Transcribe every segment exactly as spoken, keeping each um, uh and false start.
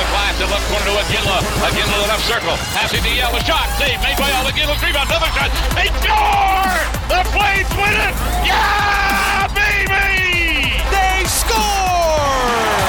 the glass in left corner to Iginla. Iginla to the left circle. Passing to Yell. A shot. Save made by All. Iginla. Rebound. Another shot. They score! The Flames win it! Yeah, baby! They score!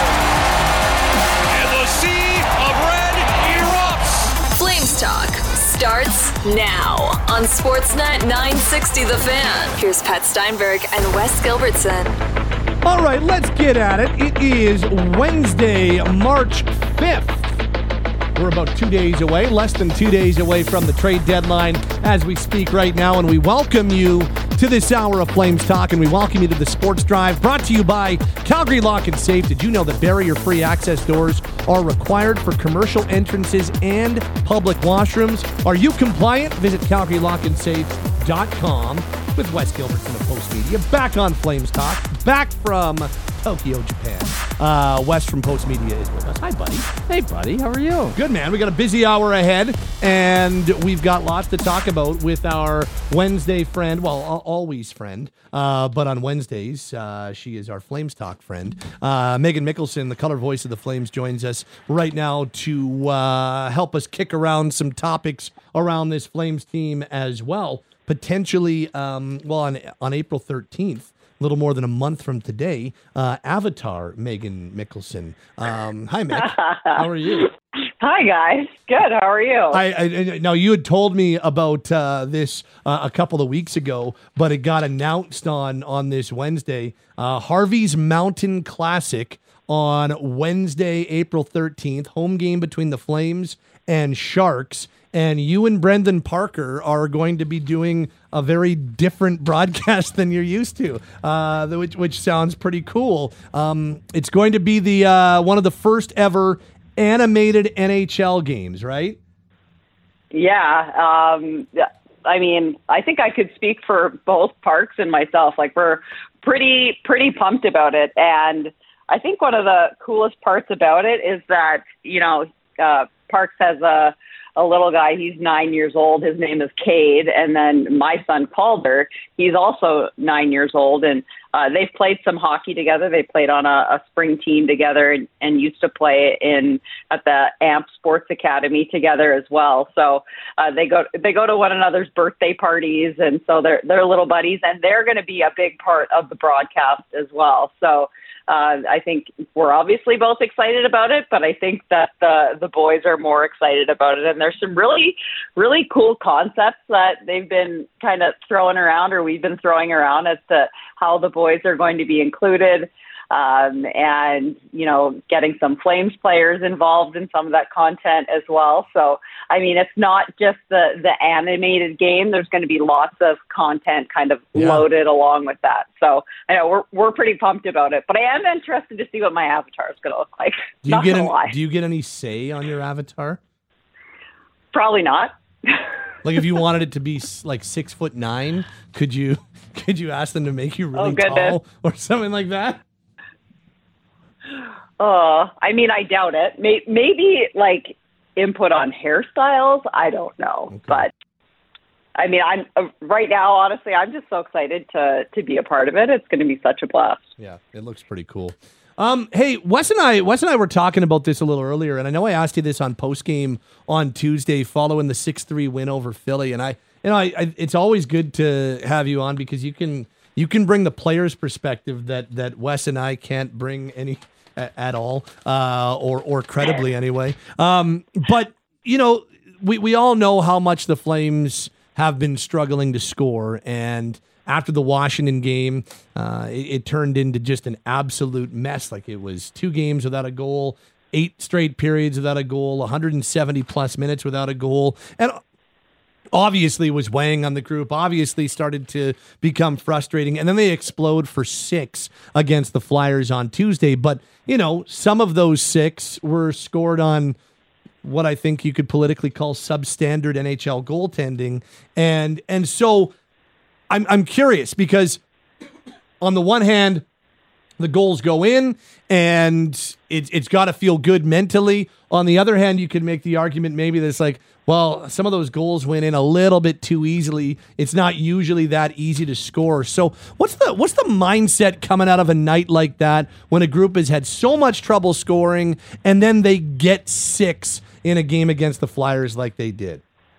And the sea of red erupts. Flames Talk starts now on Sportsnet nine sixty The Fan. Here's Pat Steinberg and Wes Gilbertson. All right, let's get at it. It is Wednesday, March fifth. We're about two days away, less than two days away from the trade deadline as we speak right now, and we welcome you to this hour of Flames Talk, and we welcome you to the Sports Drive, brought to you by Calgary Lock and Safe. Did you know that barrier-free access doors are required for commercial entrances and public washrooms? Are you compliant? Visit calgary lock and safe dot com with Wes Gilbertson of Post Media. Back on Flames Talk, back from Tokyo, Japan. Uh, Wes from Post Media is with us. Hi, buddy. Hey, buddy. How are you? Good, man. We got a busy hour ahead, and we've got lots to talk about with our Wednesday friend. Well, always friend, uh, but on Wednesdays, uh, she is our Flames Talk friend. Uh, Megan Mickelson, the color voice of the Flames, joins us right now to uh, help us kick around some topics around this Flames team as well. Potentially, um, well, on, on April thirteenth, a little more than a month from today, uh, Avatar Megan Mickelson. Um, hi, Mick. How are you? Hi, guys. Good. How are you? I, I now you had told me about uh, this uh, a couple of weeks ago, but it got announced on on this Wednesday. Uh, Harvey's Mountain Classic on Wednesday, April thirteenth. Home game between the Flames and Sharks. And you and Brendan Parker are going to be doing a very different broadcast than you're used to, uh, which, which sounds pretty cool. Um, it's going to be the uh, one of the first ever animated N H L games, right? Yeah. Um, I mean, I think I could speak for both Parks and myself. Like, we're pretty, pretty pumped about it. And I think one of the coolest parts about it is that, you know, uh, Parks has a a little guy. He's nine years old. His name is Cade. And then my son Calder, he's also nine years old. And uh, they've played some hockey together. They played on a, a spring team together and, and used to play in at the A M P Sports Academy together as well. So uh, they go they go to one another's birthday parties, and so they're they're little buddies, and they're going to be a big part of the broadcast as well. So. Uh, I think we're obviously both excited about it, but I think that the the boys are more excited about it. And there's some really, really cool concepts that they've been kind of throwing around, or we've been throwing around, as to how the boys are going to be included. Um, and, you know, getting some Flames players involved in some of that content as well. So, I mean, it's not just the, the animated game. There's going to be lots of content kind of yeah. loaded along with that. So, I know we're we're pretty pumped about it. But I am interested to see what my avatar is going to look like. Do you, get any, do you get any say on your avatar? Probably not. Like, if you wanted it to be like six foot nine, could you could you ask them to make you really oh, tall or something like that? Uh, I mean, I doubt it. Maybe, maybe like input on hairstyles. I don't know, okay. But I mean, I'm uh, right now. Honestly, I'm just so excited to to be a part of it. It's going to be such a blast. Yeah, it looks pretty cool. Um, hey, Wes and I, Wes and I were talking about this a little earlier, and I know I asked you this on postgame on Tuesday, following the six three win over Philly. And I, you know, I, I, it's always good to have you on because you can you can bring the player's perspective that that Wes and I can't bring any. At all, uh, or or credibly anyway. Um, but you know, we we all know how much the Flames have been struggling to score, and after the Washington game, uh, it, it turned into just an absolute mess. Like, it was two games without a goal, eight straight periods without a goal, one hundred seventy plus minutes without a goal, and obviously was weighing on the group, obviously started to become frustrating. And then they explode for six against the Flyers on Tuesday. But, you know, some of those six were scored on what I think you could politically call substandard N H L goaltending. And and so I'm I'm curious because on the one hand, the goals go in and it, it's got to feel good mentally. On the other hand, you could make the argument maybe that's like, Well, some of those goals went in a little bit too easily. It's not usually that easy to score. So what's the what's the mindset coming out of a night like that when a group has had so much trouble scoring and then they get six in a game against the Flyers like they did?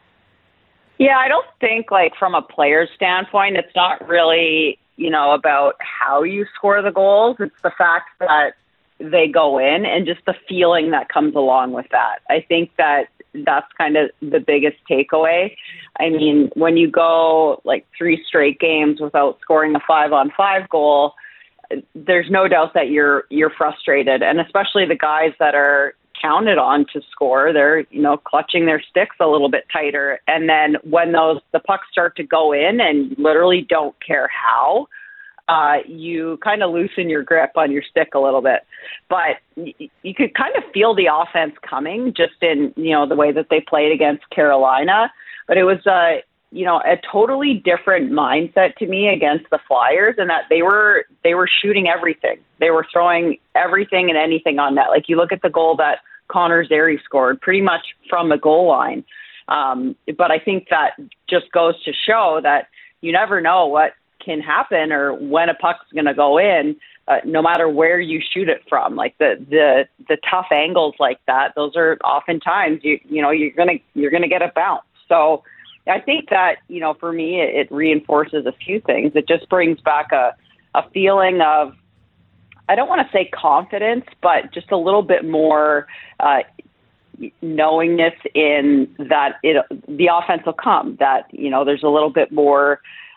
Yeah, I don't think, like, from a player's standpoint, it's not really, you know, about how you score the goals. It's the fact that they go in and just the feeling that comes along with that. I think that that's kind of the biggest takeaway. I mean, when you go like three straight games without scoring a five on five goal, there's no doubt that you're, you're frustrated. And especially the guys that are counted on to score, they're, you know, clutching their sticks a little bit tighter. And then when those, the pucks start to go in and literally don't care how, Uh, you kind of loosen your grip on your stick a little bit, but y- you could kind of feel the offense coming just in, you know, the way that they played against Carolina. But it was, uh, you know, a totally different mindset to me against the Flyers, and that they were they were shooting everything. They were throwing everything and anything on net. Like, you look at the goal that Connor Zary scored, pretty much from the goal line. Um, but I think that just goes to show that you never know what can happen or when a puck's going to go in, uh, no matter where you shoot it from. Like the, the, the tough angles like that, those are oftentimes, you, you know, you're going to, you're going to get a bounce. So I think that, you know, for me, it, it reinforces a few things. It just brings back a, a feeling of, I don't want to say confidence, but just a little bit more, uh, knowingness in that it, the offense will come, that, you know, there's a little bit more,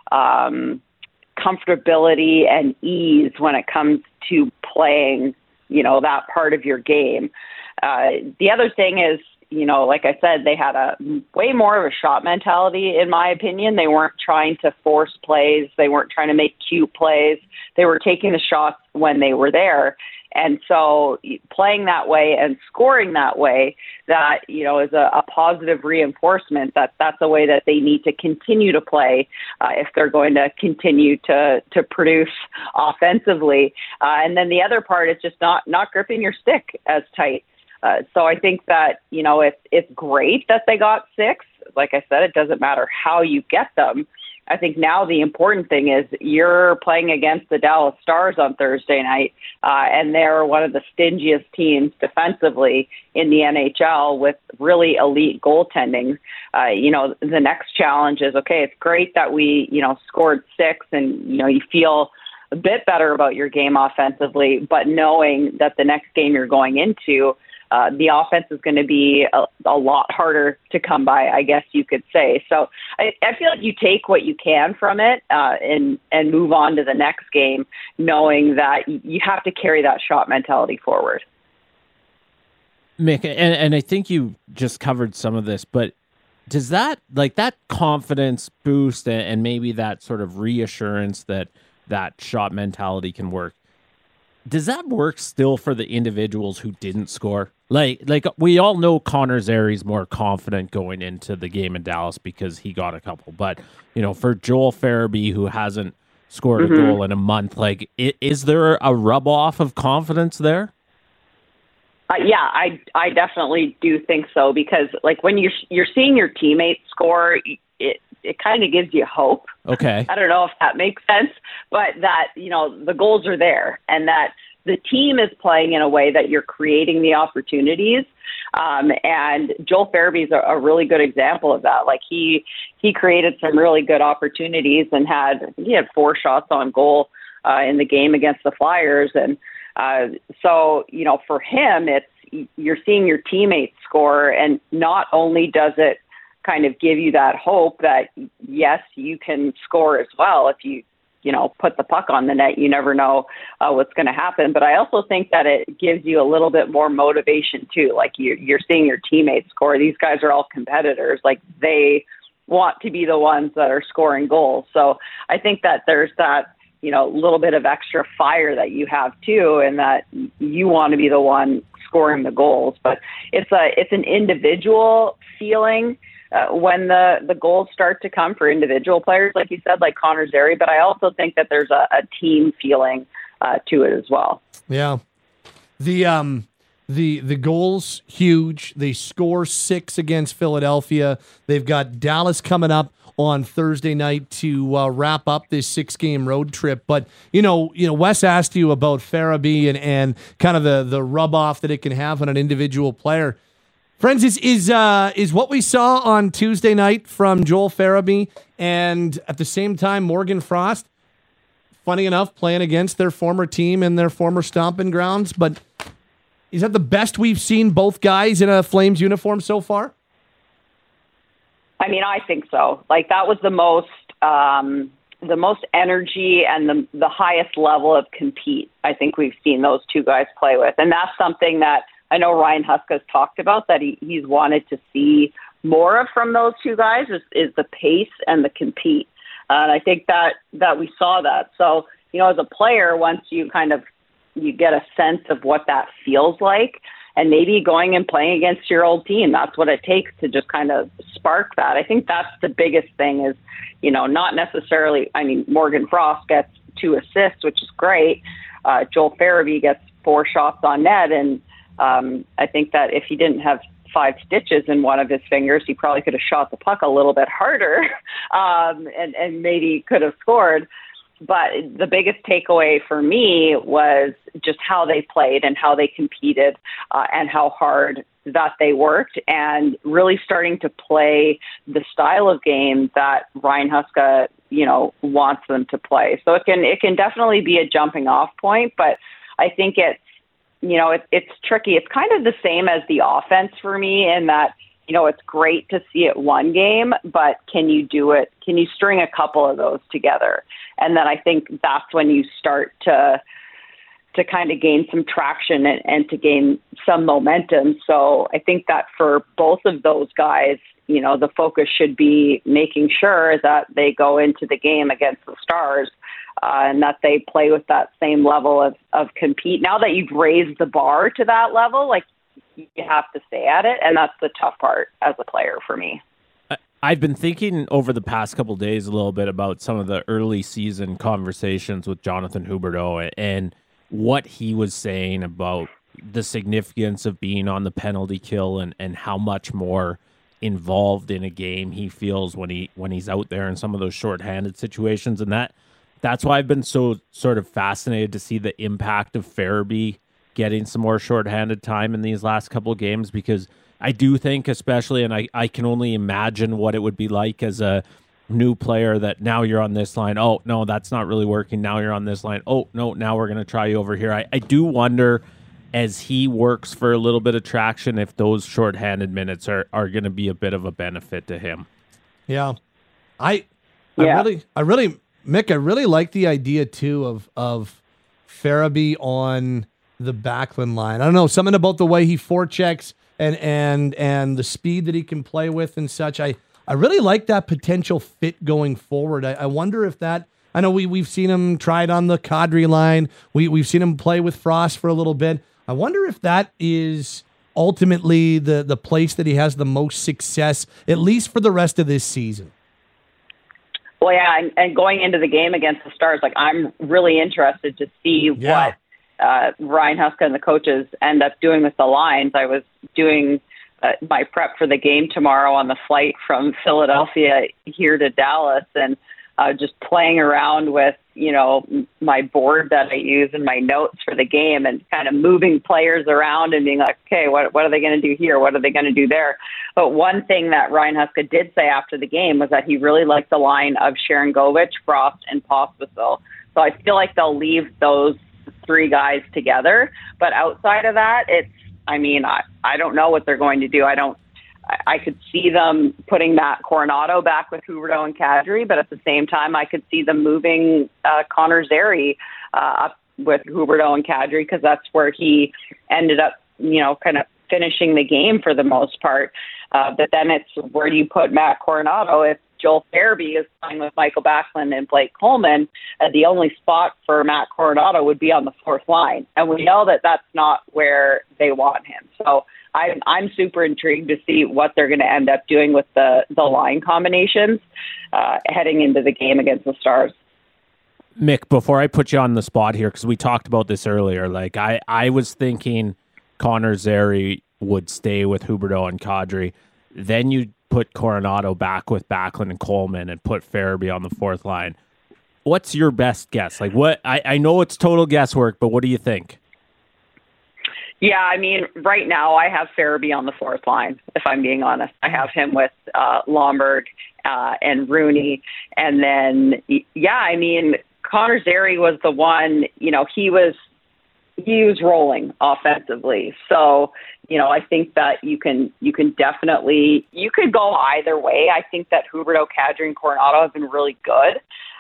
um, comfortability and ease when it comes to playing, you know, that part of your game. Uh, the other thing is, you know, like I said, they had a way more of a shot mentality, in my opinion. They weren't trying to force plays. They weren't trying to make cute plays. They were taking the shots when they were there. And so playing that way and scoring that way, that, you know, is a, a positive reinforcement that that's a way that they need to continue to play uh, if they're going to continue to, to produce offensively. Uh, and then the other part is just not, not gripping your stick as tight. Uh, so I think that, you know, it's, it's great that they got six. Like I said, it doesn't matter how you get them. I think now the important thing is you're playing against the Dallas Stars on Thursday night, uh, and they're one of the stingiest teams defensively in the N H L with really elite goaltending. Uh, you know, the next challenge is, okay, it's great that we, you know, scored six and, you know, you feel a bit better about your game offensively, but knowing that the next game you're going into, Uh, the offense is going to be a, a lot harder to come by, I guess you could say. So I, I feel like you take what you can from it uh, and, and move on to the next game, knowing that you have to carry that shot mentality forward. Mick, and, and I think you just covered some of this, but does that, like that confidence boost and, and maybe that sort of reassurance that that shot mentality can work, does that work still for the individuals who didn't score? Like, like we all know Connor Zary's more confident going into the game in Dallas because he got a couple. But, you know, for Joel Farabee, who hasn't scored mm-hmm. a goal in a month, like, is there a rub off of confidence there? Uh, yeah, I I definitely do think so, because like when you're you're seeing your teammates score, it it kind of gives you hope. Okay. I don't know if that makes sense, but that, you know, the goals are there and that the team is playing in a way that you're creating the opportunities. Um, and Joel Farabee is a, a really good example of that. Like he, he created some really good opportunities and had, he had four shots on goal uh, in the game against the Flyers. And uh, so, you know, for him, it's, you're seeing your teammates score, and not only does it kind of give you that hope that yes, you can score as well. If you, you know, put the puck on the net, you never know uh, what's going to happen. But I also think that it gives you a little bit more motivation too. Like you, you're seeing your teammates score. These guys are all competitors. Like they want to be the ones that are scoring goals. So I think that there's that, you know, little bit of extra fire that you have too, and that you want to be the one scoring the goals. But it's a, it's an individual feeling Uh, when the, the goals start to come for individual players, like you said, like Connor Zary, but I also think that there's a, a team feeling uh, to it as well. Yeah. The um, The the goals huge. They score six against Philadelphia. They've got Dallas coming up on Thursday night to uh, wrap up this six game road trip. But you know, you know, Wes asked you about Farabee and and kind of the the rub off that it can have on an individual player. Friends, is is uh, is what we saw on Tuesday night from Joel Farabee and at the same time Morgan Frost. Funny enough, playing against their former team and their former stomping grounds, but. Is that the best we've seen both guys in a Flames uniform so far? I mean, I think so. Like that was the most, um, the most energy and the the highest level of compete I think we've seen those two guys play with, and that's something that I know Ryan Huska has talked about that he, he's wanted to see more of from those two guys is, is the pace and the compete, uh, and I think that that we saw that. So you know, as a player, once you kind of you get a sense of what that feels like, and maybe going and playing against your old team. That's what it takes to just kind of spark that. I think that's the biggest thing is, you know, not necessarily, I mean, Morgan Frost gets two assists, which is great. Uh, Joel Farabee gets four shots on net. And um, I think that if he didn't have five stitches in one of his fingers, he probably could have shot the puck a little bit harder um, and, and maybe could have scored. But the biggest takeaway for me was just how they played and how they competed uh, and how hard that they worked and really starting to play the style of game that Ryan Huska, you know, wants them to play. So it can it can definitely be a jumping off point, but I think it's, you know, it, it's tricky. It's kind of the same as the offense for me in that, you know, it's great to see it one game, but can you do it? Can you string a couple of those together? And then I think that's when you start to to kind of gain some traction and, and to gain some momentum. So I think that for both of those guys, you know, the focus should be making sure that they go into the game against the Stars uh, and that they play with that same level of, of compete. Now that you've raised the bar to that level, like, you have to stay at it, and that's the tough part as a player for me. I've been thinking over the past couple of days a little bit about some of the early season conversations with Jonathan Huberdeau and what he was saying about the significance of being on the penalty kill and, and how much more involved in a game he feels when he when he's out there in some of those shorthanded situations. And that that's why I've been so sort of fascinated to see the impact of Farabee getting some more shorthanded time in these last couple of games, because I do think especially, and I, I can only imagine what it would be like as a new player that now you're on this line. Oh, no, that's not really working. Now you're on this line. Oh, no, now we're going to try you over here. I, I do wonder as he works for a little bit of traction if those shorthanded minutes are, are going to be a bit of a benefit to him. Yeah. I I yeah. really, I really, Mick, I really like the idea too of, of Farabee on the Backlund line. I don't know, something about the way he forechecks and and and the speed that he can play with and such. I, I really like that potential fit going forward. I, I wonder if that, I know we, we've seen him try it on the Kadri line. We, we've seen him play with Frost for a little bit. I wonder if that is ultimately the, the place that he has the most success, at least for the rest of this season. Well, yeah, and, and going into the game against the Stars, like I'm really interested to see Yeah. what uh, Ryan Huska and the coaches end up doing with the lines. I was doing uh, my prep for the game tomorrow on the flight from Philadelphia here to Dallas, and uh, just playing around with, you know, my board that I use and my notes for the game and kind of moving players around and being like, okay, what what are they going to do here? What are they going to do there? But one thing that Ryan Huska did say after the game was that he really liked the line of Sharangovich, Frost, and Pospisil. So I feel like they'll leave those three guys together. But outside of that, it's, I mean, I, I don't know what they're going to do. I don't, I, I could see them putting Matt Coronado back with Huberdeau and Kadri, but at the same time, I could see them moving uh, Connor Zary uh, up with Huberdeau and Kadri, because that's where he ended up, you know, kind of finishing the game for the most part. Uh, but then it's, where do you put Matt Coronado if Joel Farabee is playing with Michael Backlund and Blake Coleman? Uh, the only spot for Matt Coronado would be on the fourth line. And we know that that's not where they want him. So I'm, I'm super intrigued to see what they're going to end up doing with the, the line combinations uh, heading into the game against the Stars. Mick, before I put you on the spot here, because we talked about this earlier, like I, I was thinking Connor Zary would stay with Huberdeau and Kadri. Then you put Coronado back with Backlund and Coleman and put Farabee on the fourth line. What's your best guess? Like what? I, I know it's total guesswork, but what do you think? Yeah, I mean, right now I have Farabee on the fourth line, if I'm being honest. I have him with uh, Lombard uh, and Rooney. And then, yeah, I mean, Connor Zary was the one, you know, he was he was rolling offensively. So, you know, I think that you can you can definitely, you could go either way. I think that Huberdeau, Kadri, and Coronado have been really good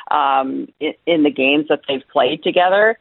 um, in, in the games that they've played together.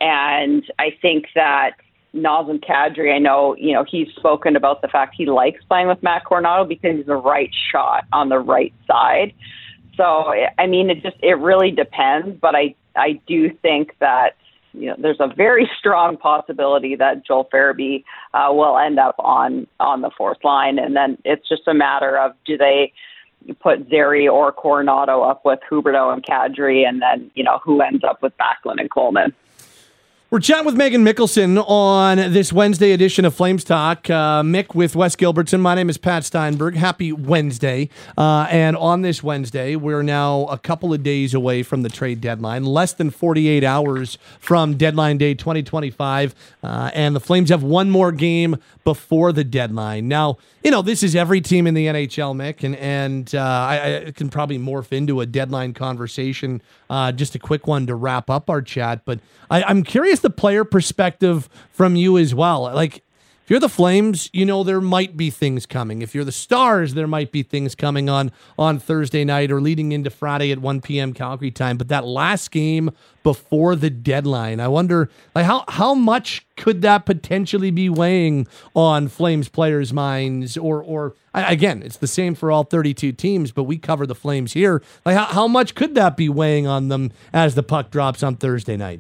And I think that Nazem Kadri, I know, you know, he's spoken about the fact he likes playing with Matt Coronado because he's the right shot on the right side. So, I mean, it just, it really depends. But I, I do think that, you know, there's a very strong possibility that Joel Farabee uh, will end up on, on the fourth line. And then it's just a matter of, do they put Zary or Coronado up with Huberdeau and Kadri, and then, you know, who ends up with Backlund and Coleman? We're chatting with Megan Mickelson on this Wednesday edition of Flames Talk. Uh, Mick with Wes Gilbertson. My name is Pat Steinberg. Happy Wednesday. Uh, and on this Wednesday, we're now a couple of days away from the trade deadline, less than forty-eight hours from deadline day twenty twenty-five. Uh, and the Flames have one more game before the deadline. Now, you know, this is every team in the N H L, Mick, and, and uh, I, I can probably morph into a deadline conversation. Uh, just a quick one to wrap up our chat. But I, I'm curious the player perspective from you as well. Like, if you're the Flames, you know there might be things coming. If you're the Stars, there might be things coming on on Thursday night or leading into Friday at one p.m. Calgary time. But that last game before the deadline, I wonder, like, how how much could that potentially be weighing on Flames players' minds? Or, or again, it's the same for all thirty-two teams, but we cover the Flames here. Like, how, how much could that be weighing on them as the puck drops on Thursday night?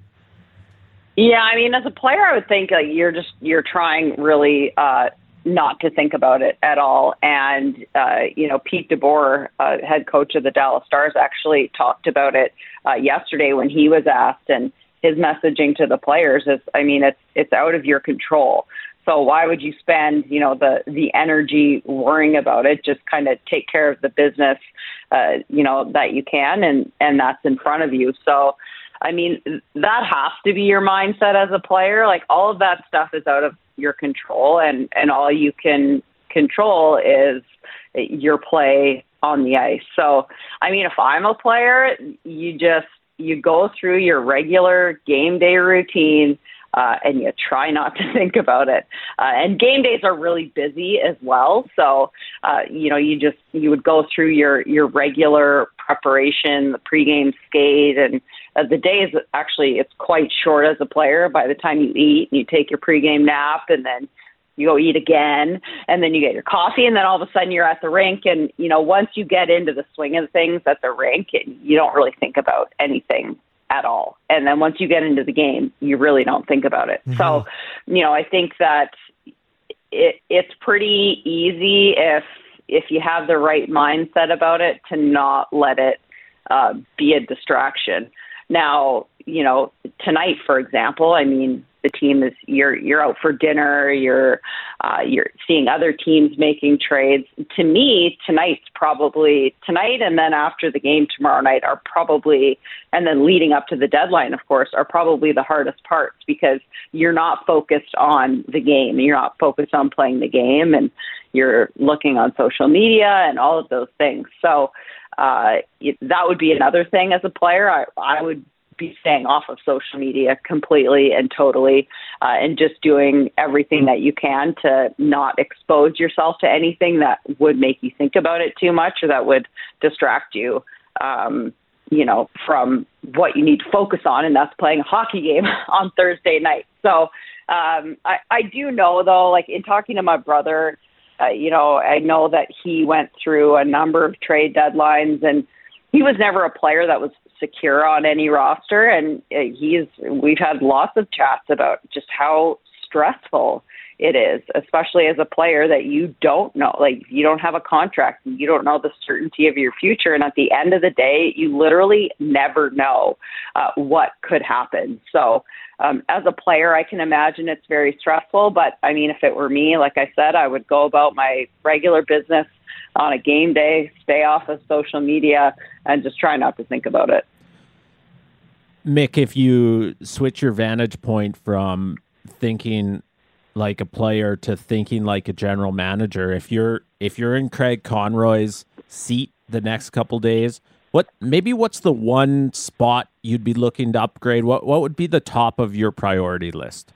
Yeah, I mean, as a player, I would think like you're just you're trying really uh, not to think about it at all. And uh, you know, Pete DeBoer, uh, head coach of the Dallas Stars, actually talked about it uh, yesterday when he was asked. And his messaging to the players is, I mean, it's it's out of your control. So why would you spend, you know, the the energy worrying about it? Just kind of take care of the business, uh, you know, that you can, and and that's in front of you. So. I mean, that has to be your mindset as a player. Like, all of that stuff is out of your control, and, and all you can control is your play on the ice. So, I mean, if I'm a player, you just, you go through your regular game day routine, uh, and you try not to think about it. Uh, and game days are really busy as well. So, uh, you know, you just, you would go through your, your regular preparation, the pregame skate, and uh, the day is actually, it's quite short as a player. By the time you eat, you take your pregame nap, and then you go eat again, and then you get your coffee, and then all of a sudden you're at the rink. And, you know, once you get into the swing of things at the rink, you don't really think about anything at all. And then once you get into the game, you really don't think about it. Mm-hmm. So, you know, I think that it, it's pretty easy if, if you have the right mindset about it to not let it uh, be a distraction. Now, you know, tonight, for example, I mean, the team is, you're, you're out for dinner, you're, uh, you're seeing other teams making trades. To me, tonight's probably, tonight and then after the game tomorrow night are probably, and then leading up to the deadline, of course, are probably the hardest parts, because you're not focused on the game. You're not focused on playing the game, and you're looking on social media and all of those things. So uh, it, that would be another thing as a player. I, I would be staying off of social media completely and totally, uh, and just doing everything that you can to not expose yourself to anything that would make you think about it too much, or that would distract you, um, you know, from what you need to focus on, and that's playing a hockey game on Thursday night. So um, I, I do know, though, like in talking to my brother, uh, you know, I know that he went through a number of trade deadlines, and he was never a player that was secure on any roster. And he's, we've had lots of chats about just how stressful it is, especially as a player that you don't know. Like, you don't have a contract, and you don't know the certainty of your future. And at the end of the day, you literally never know uh, what could happen. So um, as a player, I can imagine it's very stressful. But I mean, if it were me, like I said, I would go about my regular business on a game day, stay off of social media, and just try not to think about it. Mick, if you switch your vantage point from thinking like a player to thinking like a general manager, if you're if you're in Craig Conroy's seat the next couple days, what maybe what's the one spot you'd be looking to upgrade? What what would be the top of your priority list?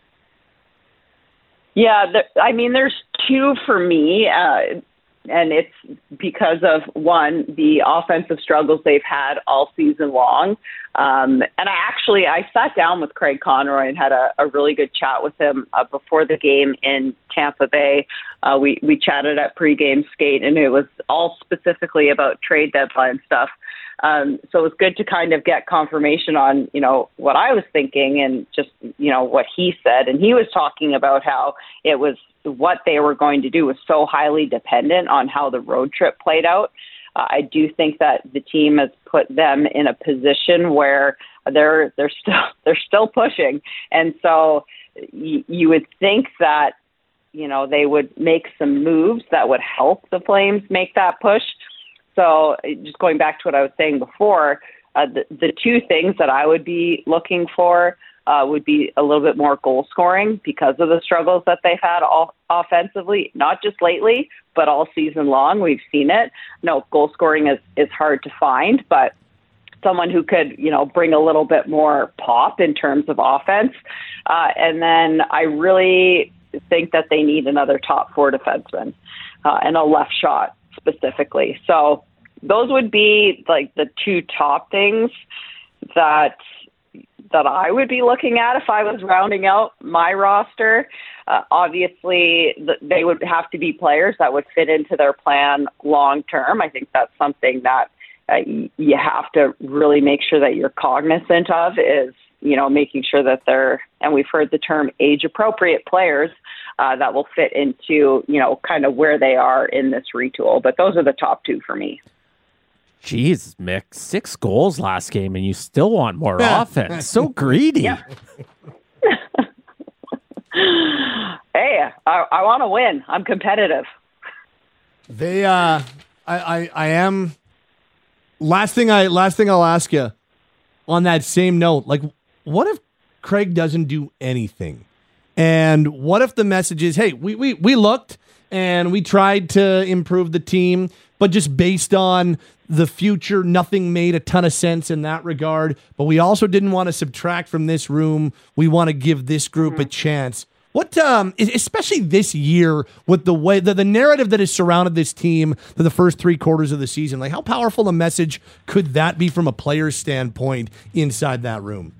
Yeah, the, I mean, there's two for me. Uh, And it's because of, one, the offensive struggles they've had all season long. Um, and I actually, I sat down with Craig Conroy and had a, a really good chat with him uh, before the game in Tampa Bay. Uh, we, we chatted at pregame skate, and it was all specifically about trade deadline stuff. Um, so it was good to kind of get confirmation on, you know, what I was thinking and just, you know, what he said. And he was talking about how it was what they were going to do was so highly dependent on how the road trip played out. Uh, I do think that the team has put them in a position where they're they're still they're still pushing, and so y- you would think that, you know, they would make some moves that would help the Flames make that push. So just going back to what I was saying before, uh, the, the two things that I would be looking for uh, would be a little bit more goal scoring because of the struggles that they've had all offensively, not just lately, but all season long. We've seen it. No, goal scoring is, is hard to find, but someone who could, you know, bring a little bit more pop in terms of offense. Uh, and then I really think that they need another top four defenseman uh, and a left shot specifically. So those would be like the two top things that that I would be looking at if I was rounding out my roster. Uh, obviously, th- they would have to be players that would fit into their plan long term. I think that's something that uh, y- you have to really make sure that you're cognizant of is, you know, making sure that they're, and we've heard the term age appropriate players uh, that will fit into, you know, kind of where they are in this retool. But those are the top two for me. Jeez, Mick, six goals last game and you still want more offense. So greedy. Yeah. Hey, I, I want to win. I'm competitive. They, uh, I, I, I am. Last thing I, last thing I'll ask you on that same note, like, what if Craig doesn't do anything? And what if the message is, hey, we, we, we looked and we tried to improve the team, but just based on the future, nothing made a ton of sense in that regard. But we also didn't want to subtract from this room. We want to give this group mm-hmm. a chance. What, um, especially this year with the way the, the narrative that has surrounded this team for the first three quarters of the season, like how powerful a message could that be from a player's standpoint inside that room?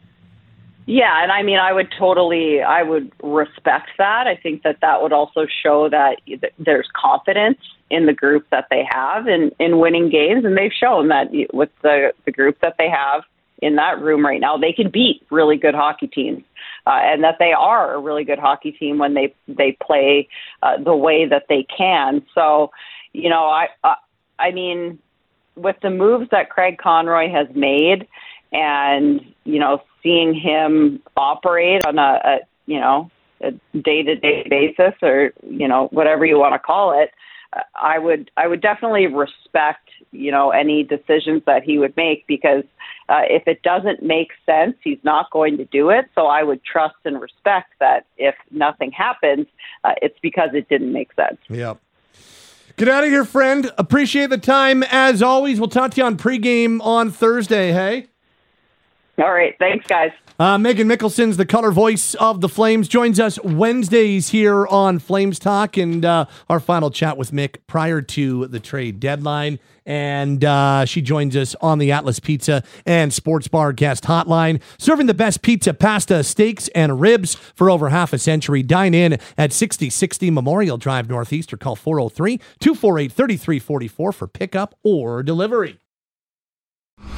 Yeah, and I mean, I would totally, I would respect that. I think that that would also show that there's confidence in the group that they have in, in winning games, and they've shown that with the, the group that they have in that room right now, they can beat really good hockey teams, uh, and that they are a really good hockey team when they they play uh, the way that they can. So, you know, I, I I mean, with the moves that Craig Conroy has made, and you know, seeing him operate on a, a you know a day-to-day basis, or you know whatever you want to call it, I would I would definitely respect, you know, any decisions that he would make, because uh, if it doesn't make sense, he's not going to do it. So I would trust and respect that if nothing happens, uh, it's because it didn't make sense. Yep. Get out of here, friend. Appreciate the time as always. We'll talk to you on pregame on Thursday. Hey. All right. Thanks, guys. Uh, Megan Mickelson's the color voice of the Flames, joins us Wednesdays here on Flames Talk, and uh, our final chat with Mick prior to the trade deadline. And uh, she joins us on the Atlas Pizza and Sports Bar guest hotline, serving the best pizza, pasta, steaks, and ribs for over half a century. Dine in at sixty sixty Memorial Drive Northeast, or call four oh three, two four eight, three three four four for pickup or delivery.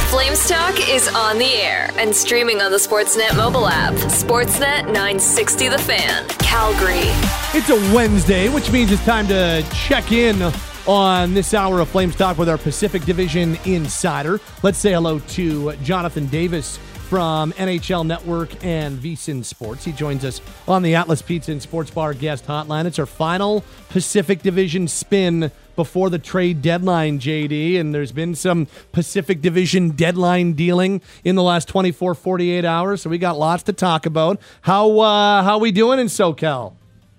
Flames Talk is on the air and streaming on the Sportsnet mobile app. Sportsnet nine sixty The Fan, Calgary. It's a Wednesday, which means it's time to check in on this hour of Flames Talk with our Pacific Division insider. Let's say hello to Jonathan Davis from N H L Network and VSiN Sports. He joins us on the Atlas Pizza and Sports Bar guest hotline. It's our final Pacific Division spin before the trade deadline, J D, and there's been some Pacific Division deadline dealing in the last twenty-four, forty-eight hours, so we got lots to talk about. How uh, how we doing in SoCal?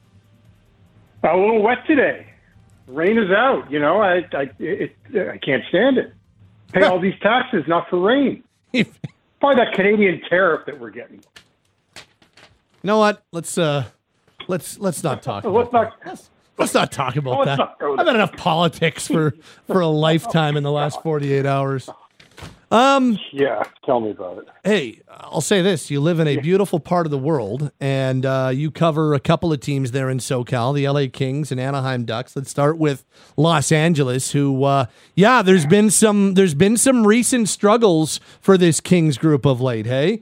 A little wet today. Rain is out. You know, I I it, I can't stand it. Pay all these taxes not for rain. Probably that Canadian tariff that we're getting. You know what? Let's uh, let's let's not talk. Let's about not. Let's, let's not talk about Let's that. not go I've had enough politics for for a lifetime in the last forty-eight hours. Um. Yeah, tell me about it. Hey, I'll say this: you live in a beautiful part of the world, and uh, you cover a couple of teams there in SoCal, the L A Kings and Anaheim Ducks. Let's start with Los Angeles, who, uh, yeah, there's been some there's been some recent struggles for this Kings group of late. Hey.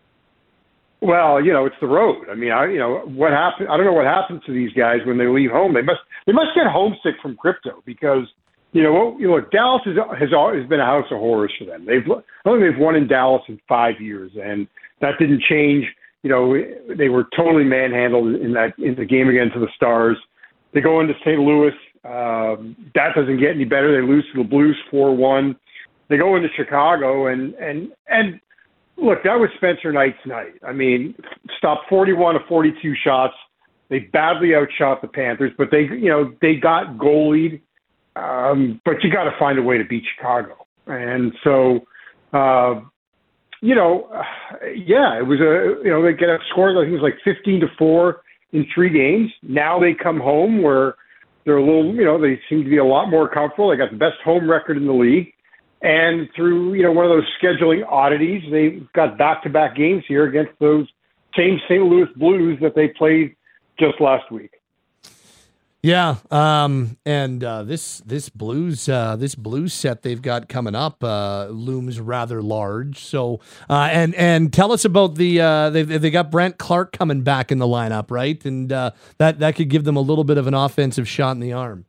Well, you know, it's the road. I mean, I you know what happened. I don't know what happens to these guys when they leave home. They must they must get homesick from crypto because. You know, you know, Dallas is, has always been a house of horrors for them. They've I don't think they've won in Dallas in five years, and that didn't change. You know, they were totally manhandled in that in the game against the Stars. They go into Saint Louis. Um, that doesn't get any better. They lose to the Blues four one. They go into Chicago, and and and look, that was Spencer Knight's night. I mean, stopped forty-one of forty-two shots. They badly outshot the Panthers, but they, you know, they got goalied. Um, but you got to find a way to beat Chicago. And so, uh, you know, yeah, it was a, you know, they get a score, I think it was like fifteen to four in three games. Now they come home where they're a little, you know, they seem to be a lot more comfortable. They got the best home record in the league. And through, you know, one of those scheduling oddities, they got back-to-back games here against those same Saint Louis Blues that they played just last week. Yeah, um, and uh, this this blues uh, this blues set they've got coming up uh, looms rather large. So uh, and and tell us about the uh, they they got Brent Clark coming back in the lineup, right? And uh, that that could give them a little bit of an offensive shot in the arm.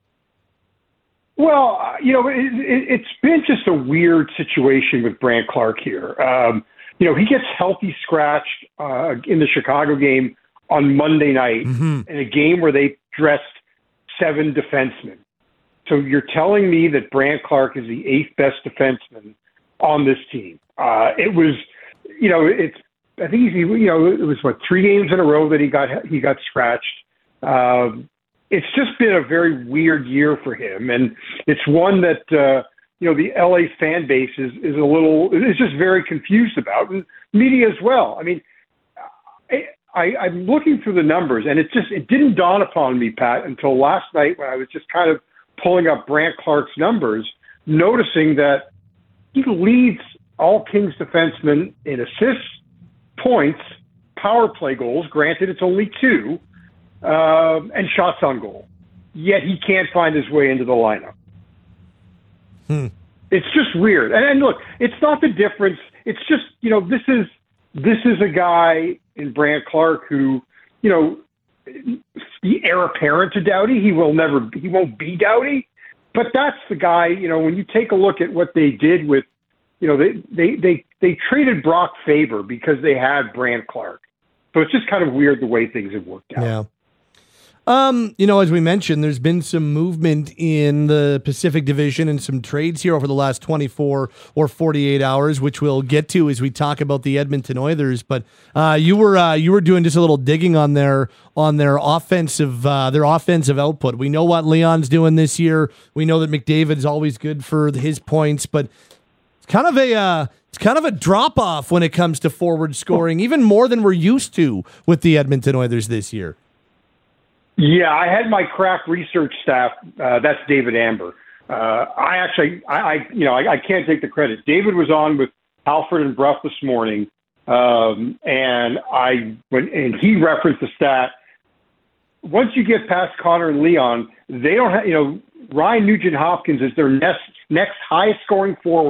Well, you know, it, it, it's been just a weird situation with Brant Clark here. Um, you know, he gets healthy scratched uh, in the Chicago game on Monday night mm-hmm. in a game where they dressed seven defensemen. So you're telling me that Brant Clark is the eighth best defenseman on this team. Uh, it was, you know, it's, I think he, you know, it was what, three games in a row that he got, he got scratched. Um, it's just been a very weird year for him. And it's one that, uh, you know, the L A fan base is, is a little, is just very confused about, and media as well. I mean, I, I, I'm looking through the numbers, and it just it didn't dawn upon me, Pat, until last night when I was just kind of pulling up Brant Clark's numbers, noticing that he leads all Kings defensemen in assists, points, power play goals. Granted, it's only two, um, and shots on goal. Yet he can't find his way into the lineup. Hmm. It's just weird. And, and look, it's not the difference. It's just, you know, this is this is a guy in Brant Clark who, you know, the heir apparent to Doughty. He will never, he won't be Doughty, but that's the guy. You know, when you take a look at what they did with, you know, they they they they traded Brock Faber because they had Brant Clark. So it's just kind of weird the way things have worked out. Yeah. Um, you know, as we mentioned, there's been some movement in the Pacific Division and some trades here over the last twenty-four or forty-eight hours, which we'll get to as we talk about the Edmonton Oilers. But uh, you were uh, you were doing just a little digging on their on their offensive uh, their offensive output. We know what Leon's doing this year. We know that McDavid's always good for his points, but it's kind of a uh, it's kind of a drop off when it comes to forward scoring, even more than we're used to with the Edmonton Oilers this year. Yeah, I had my crack research staff. Uh, that's David Amber. Uh, I actually, I, I you know, I, I can't take the credit. David was on with Alfred and Bruff this morning, um, and I when and he referenced the stat. Once you get past Connor and Leon, they don't have, you know, Ryan Nugent Hopkins is their next next highest scoring forward.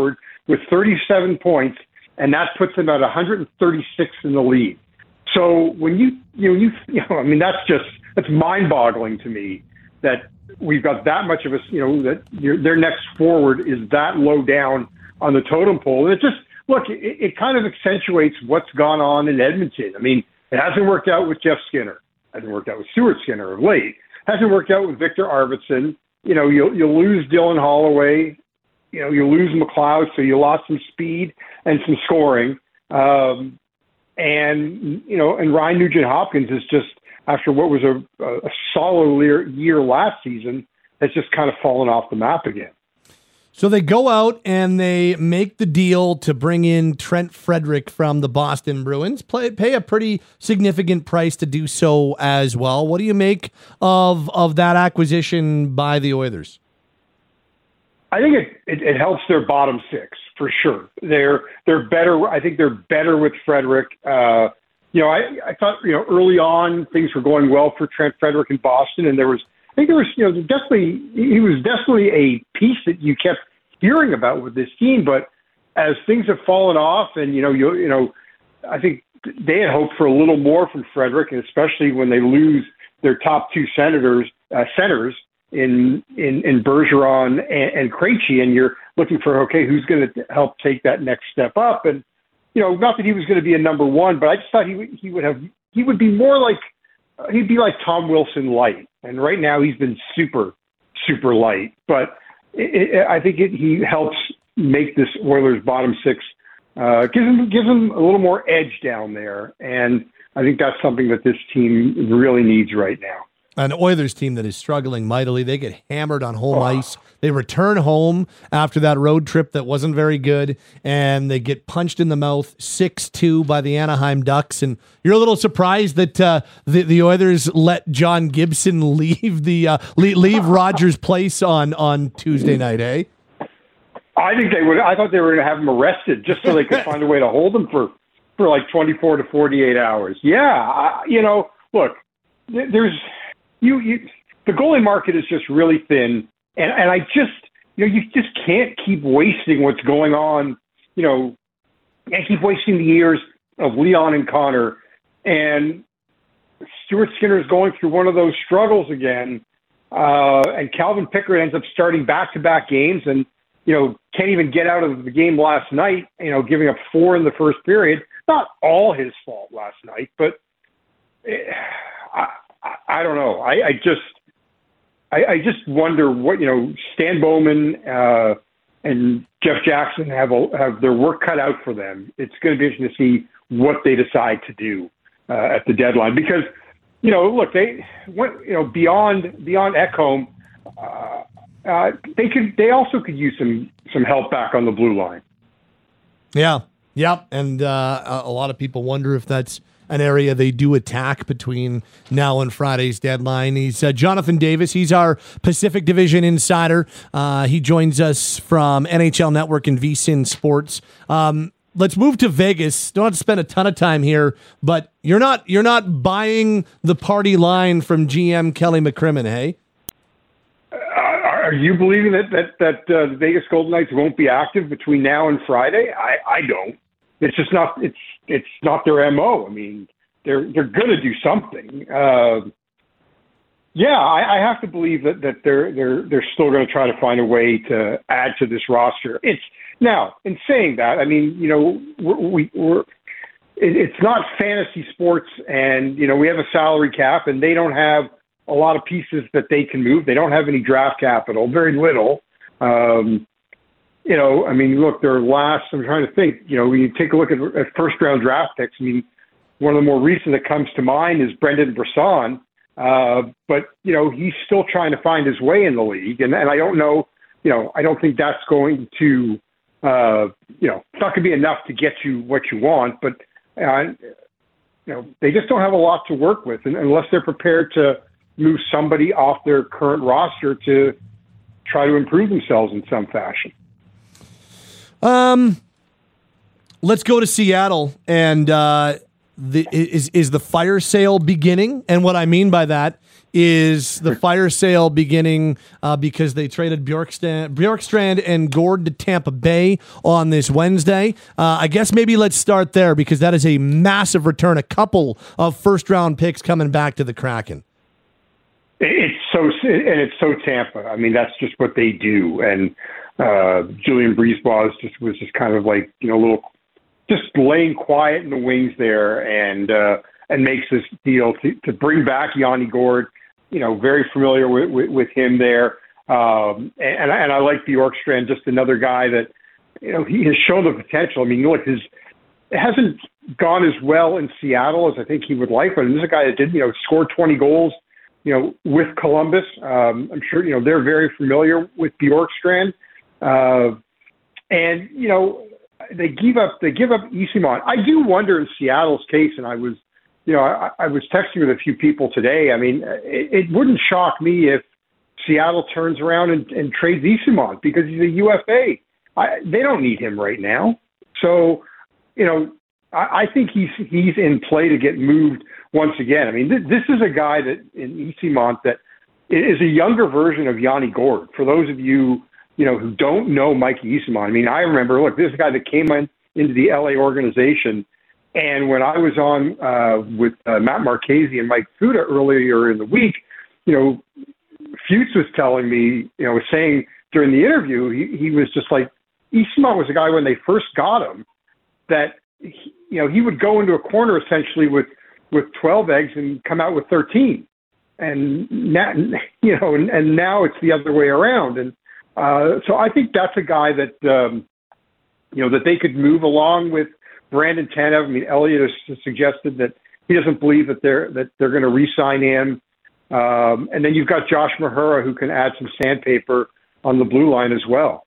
with thirty-seven points, and that puts them at one hundred thirty-sixth in the league. So when you, you know, you, you know, I mean, that's just, that's mind-boggling to me that we've got that much of a, you know, that your, their next forward is that low down on the totem pole. And it just, look, it, it kind of accentuates what's gone on in Edmonton. I mean, it hasn't worked out with Jeff Skinner. Hasn't worked out with Stuart Skinner of late. Hasn't worked out with Victor Arvidsson. You know, you'll, you'll lose Dylan Holloway. You know, you lose McLeod, so you lost some speed and some scoring. Um, and, you know, and Ryan Nugent-Hopkins is just, after what was a, a solid year last season, has just kind of fallen off the map again. So they go out and they make the deal to bring in Trent Frederick from the Boston Bruins, play, pay a pretty significant price to do so as well. What do you make of of that acquisition by the Oilers? I think it, it, it helps their bottom six for sure. They're they're better. I think they're better with Frederick. Uh, you know, I, I thought you know early on things were going well for Trent Frederick in Boston, and there was I think there was you know definitely he was definitely a piece that you kept hearing about with this team. But as things have fallen off, and you know you you know I think they had hoped for a little more from Frederick, and especially when they lose their top two senators uh, centers. in in in Bergeron and, and Krejci, and you're looking for, okay, who's going to help take that next step up? And, you know, not that he was going to be a number one, but I just thought he would, he would have, he would be more like, uh, he'd be like Tom Wilson light. And right now he's been super, super light. But it, it, I think it, he helps make this Oilers bottom six, uh, gives him, gives him a little more edge down there. And I think that's something that this team really needs right now. An Oilers team that is struggling mightily. They get hammered on home ice. They return home after that road trip that wasn't very good, and they get punched in the mouth six two by the Anaheim Ducks. And you're a little surprised that uh, the, the Oilers let John Gibson leave the uh, leave, leave Rogers' place on, on Tuesday night, eh? I think they would. I thought they were going to have him arrested just so they could find a way to hold him for, for like twenty-four to forty-eight hours. Yeah, I, you know, look, there's – You, you, the goalie market is just really thin, and, and I just, you know, you just can't keep wasting what's going on. You know, can't keep wasting the years of Leon and Connor, and Stuart Skinner is going through one of those struggles again, uh, and Calvin Pickard ends up starting back-to-back games, and you know, can't even get out of the game last night. You know, giving up four in the first period. Not all his fault last night, but. It, I, I don't know. I, I just, I, I just wonder what you know. Stan Bowman uh, and Jeff Jackson have a, have their work cut out for them. It's going to be interesting to see what they decide to do uh, at the deadline because, you know, look, they went, you know, beyond beyond Ekholm, uh, uh, they could they also could use some some help back on the blue line. Yeah, yep, and uh, a lot of people wonder if that's an area they do attack between now and Friday's deadline. He's uh, Jonathan Davis. He's our Pacific Division insider. Uh, he joins us from N H L Network and V S I N Sports. Um, let's move to Vegas. Don't have to spend a ton of time here, but you're not you're not buying the party line from G M Kelly McCrimmon, hey? Uh, are you believing that that that uh, the Vegas Golden Knights won't be active between now and Friday? I, I don't. It's just not. It's it's not their M O. I mean, they're they're going to do something. Uh, yeah, I, I have to believe that, that they're they're they're still going to try to find a way to add to this roster. It's now in saying that, I mean, you know, we're, we, we're it, it's not fantasy sports, and you know, we have a salary cap, and they don't have a lot of pieces that they can move. They don't have any draft capital, very little. Um, You know, I mean, look, their last, I'm trying to think, you know, when you take a look at, at first-round draft picks, I mean, one of the more recent that comes to mind is Brendan Brisson. Uh, but, you know, he's still trying to find his way in the league. And, and I don't know, you know, I don't think that's going to, uh, you know, it's not going to be enough to get you what you want. But, uh, you know, they just don't have a lot to work with and, unless they're prepared to move somebody off their current roster to try to improve themselves in some fashion. Um, let's go to Seattle, and uh, the is is the fire sale beginning? And what I mean by that is the fire sale beginning uh, because they traded Bjorkstrand, Bjorkstrand and Gord to Tampa Bay on this Wednesday. Uh, I guess maybe let's start there because that is a massive return. A couple of first-round picks coming back to the Kraken. It's so, and it's so Tampa. I mean, that's just what they do. And uh, Julian Brisebois just was just kind of like, you know, a little, just laying quiet in the wings there, and uh, and makes this deal to, to bring back Yanni Gord. You know, very familiar with, with, with him there. Um, and, and I like Bjorkstrand, just another guy that, you know, he has shown the potential. I mean, look, his, it hasn't gone as well in Seattle as I think he would like, but this is a guy that did, you know, score twenty goals, you know, with Columbus. Um, I'm sure, you know, they're very familiar with Bjorkstrand. Uh, and, you know, they give up, they give up Eyssimont. I do wonder in Seattle's case, and I was, You know, I, I was texting with a few people today. I mean, it, it wouldn't shock me if Seattle turns around and, and trades Eyssimont because he's a U F A. I, they don't need him right now. So, you know, I, I think he's he's in play to get moved once again. I mean, th- this is a guy that in Eyssimont that is a younger version of Yanni Gord. For those of you, you know, who don't know Mikey Eyssimont, I mean, I remember, look, this is a guy that came in, into the L A organization. And when I was on uh, with uh, Matt Marchese and Mike Fuda earlier in the week, you know, Fuchs was telling me, you know, was saying during the interview, he, he was just like, Eyssimont was a guy when they first got him that, he, you know, he would go into a corner essentially with, with twelve eggs and come out with thirteen. And now, you know, and, and now it's the other way around. And uh, so I think that's a guy that, um, you know, that they could move along with Brandon Tanev. I mean, Elliott has suggested that he doesn't believe that they're that they're going to re-sign him. Um, and then you've got Josh Mahura, who can add some sandpaper on the blue line as well.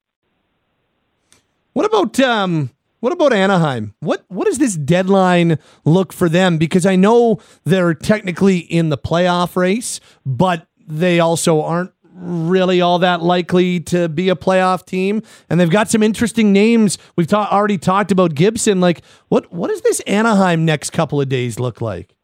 What about um, what about Anaheim? What what does this deadline look for them? Because I know they're technically in the playoff race, but they also aren't really all that likely to be a playoff team, and they've got some interesting names. We've ta- already talked about Gibson. Like, what what does this Anaheim next couple of days look like?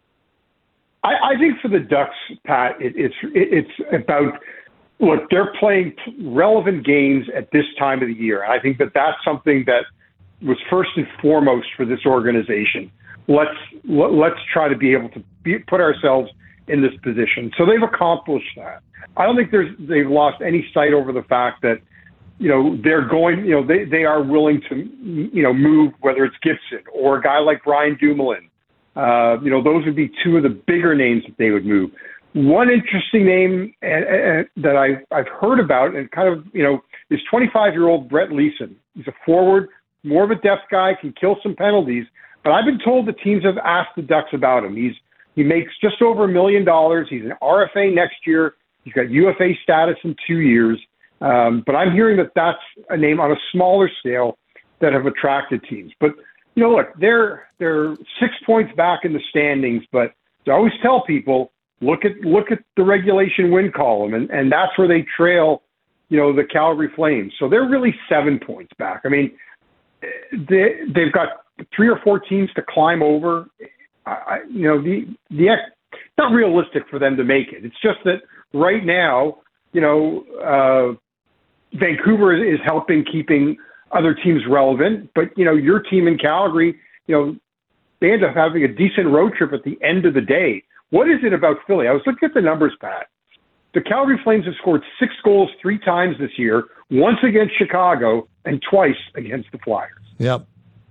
I, I think for the Ducks, Pat, it, it's it, it's about look. They're playing relevant games at this time of the year, and I think that that's something that was first and foremost for this organization. Let's let, let's try to be able to be, put ourselves in this position. So they've accomplished that. I don't think there's they've lost any sight over the fact that, you know, they're going, you know, they, they are willing to, you know, move, whether it's Gibson or a guy like Brian Dumoulin. Uh, you know, those would be two of the bigger names that they would move. One interesting name uh, uh, that I, I've heard about and kind of, you know, is twenty-five-year-old Brett Leeson. He's a forward, more of a depth guy, can kill some penalties. But I've been told the teams have asked the Ducks about him. He's He makes just over a million dollars. He's an R F A next year. He's got U F A status in two years. Um, but I'm hearing that that's a name on a smaller scale that have attracted teams. But, you know, look, they're they're six points back in the standings. But I always tell people, look at look at the regulation win column, and, and that's where they trail, you know, the Calgary Flames. So they're really seven points back. I mean, they, they've got three or four teams to climb over. I, you know, the the it's not realistic for them to make it. It's just that right now, you know, uh, Vancouver is helping keeping other teams relevant. But, you know, your team in Calgary, you know, they end up having a decent road trip at the end of the day. What is it about Philly? I was looking at the numbers, Pat. The Calgary Flames have scored six goals three times this year, once against Chicago and twice against the Flyers. Yep.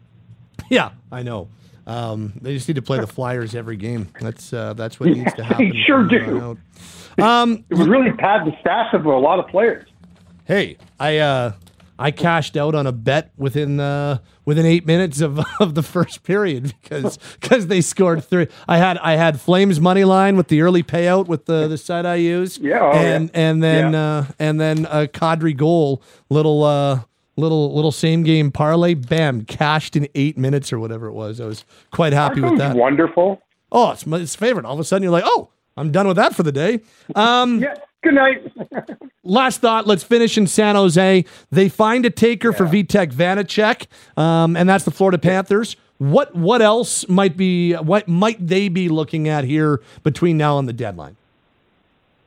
Yeah, I know. Um, they just need to play the Flyers every game. That's uh, that's what needs to happen. They sure do. Um, it would really pad the stats of a lot of players. Hey, I uh, I cashed out on a bet within uh, within eight minutes of, of the first period because because they scored three. I had I had Flames money line with the early payout with the, the site I use. Yeah, oh, and yeah. and then yeah. uh, and then a Kadri goal little. Uh, Little little same game parlay, bam, cashed in eight minutes or whatever it was. I was quite happy Aren't with those that. Wonderful. Oh, it's my it's favorite. All of a sudden, you're like, oh, I'm done with that for the day. Um, yeah. Good night. Last thought. Let's finish in San Jose. They find a taker yeah. for Vitek Vanacek, um, and that's the Florida Panthers. What what else might be? What might they be looking at here between now and the deadline?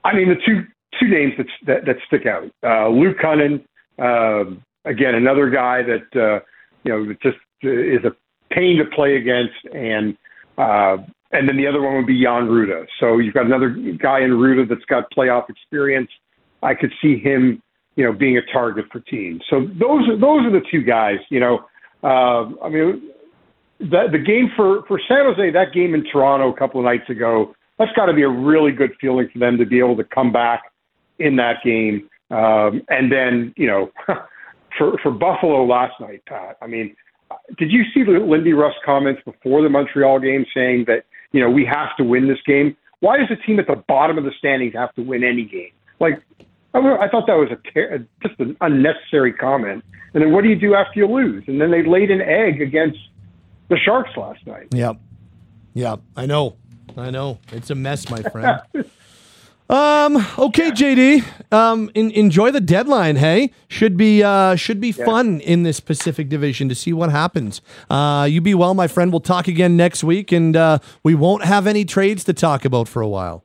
I mean, the two two names that that, that stick out: uh, Luke Cunnin, uh, again, another guy that uh, you know just is a pain to play against, and uh, and then the other one would be Jan Ruda. So you've got another guy in Ruda that's got playoff experience. I could see him, you know, being a target for teams. So those are those are the two guys. You know, uh, I mean, the the game for for San Jose, that game in Toronto a couple of nights ago, that's got to be a really good feeling for them to be able to come back in that game. Um, and then, you know, for for Buffalo last night, Pat, I mean, did you see the Lindy Russ comments before the Montreal game saying that, you know, we have to win this game? Why does a team at the bottom of the standings have to win any game? Like, I, I thought that was a ter- just an unnecessary comment. And then what do you do after you lose? And then they laid an egg against the Sharks last night. Yeah. Yeah, I know. I know. It's a mess, my friend. Um. Okay, J D. Um. In, enjoy the deadline. Hey, should be uh should be Yeah. fun in this Pacific Division to see what happens. Uh. You be well, my friend. We'll talk again next week, and uh, we won't have any trades to talk about for a while.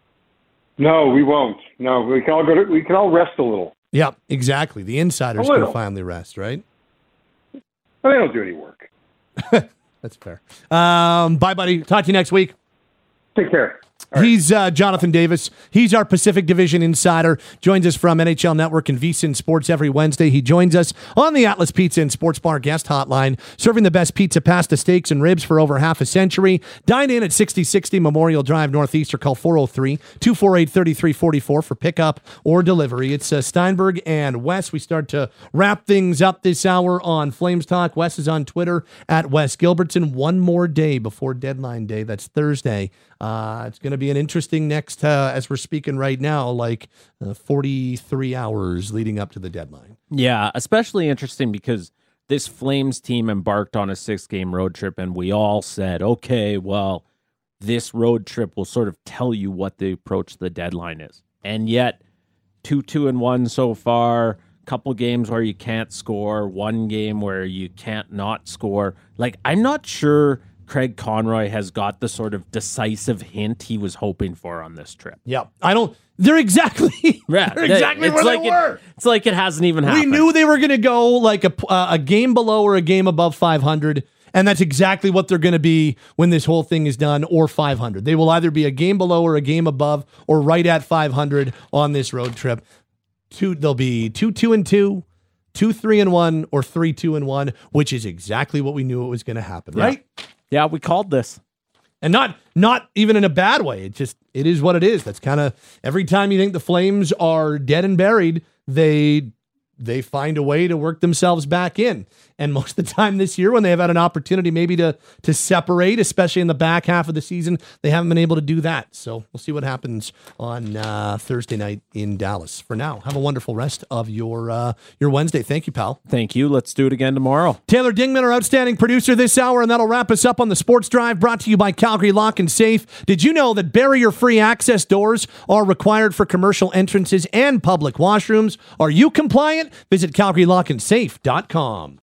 No, we won't. No, we can all go to, we can all rest a little. Yeah, exactly. The insiders A can little. finally rest, right? Well, they don't do any work. That's fair. Um. Bye, buddy. Talk to you next week. Take care. He's uh, Jonathan Davis. He's our Pacific Division insider. Joins us from N H L Network and VSiN Sports every Wednesday. He joins us on the Atlas Pizza and Sports Bar guest hotline, serving the best pizza, pasta, steaks, and ribs for over half a century. Dine in at sixty sixty Memorial Drive Northeast or call four oh three, two four eight, three three four four for pickup or delivery. It's uh, Steinberg and Wes. We start to wrap things up this hour on Flames Talk. Wes is on Twitter at Wes Gilbertson. One more day before deadline day. That's Thursday. Uh, it's going to be an interesting next, uh, as we're speaking right now, like uh, forty-three hours leading up to the deadline. Yeah, especially interesting because this Flames team embarked on a six-game road trip, and we all said, okay, well, this road trip will sort of tell you what the approach to the deadline is. And yet, two, two, and one so far, couple games where you can't score, one game where you can't not score. Like, I'm not sure Craig Conroy has got the sort of decisive hint he was hoping for on this trip. Yeah, I don't. They're exactly. Yeah, they're exactly it's where like they it, were. It's like it hasn't even happened. We knew they were going to go like a uh, a game below or a game above five hundred, and that's exactly what they're going to be when this whole thing is done, or five hundred. They will either be a game below or a game above, or right at five hundred on this road trip. Two, they'll be two, two, and two, two, three, and one, or three, two, and one, which is exactly what we knew it was going to happen, Yeah. right? Yeah, we called this. And not not even in a bad way. It just it is what it is. That's kind of every time you think the Flames are dead and buried, they they find a way to work themselves back in. And most of the time this year, when they have had an opportunity maybe to to separate, especially in the back half of the season, they haven't been able to do that. So we'll see what happens on uh, Thursday night in Dallas. For now, have a wonderful rest of your uh, your Wednesday. Thank you, pal. Thank you. Let's do it again tomorrow. Taylor Dingman, our outstanding producer this hour, and that'll wrap us up on the Sports Drive, brought to you by Calgary Lock and Safe. Did you know that barrier-free access doors are required for commercial entrances and public washrooms? Are you compliant? Visit calgary lock and safe dot com.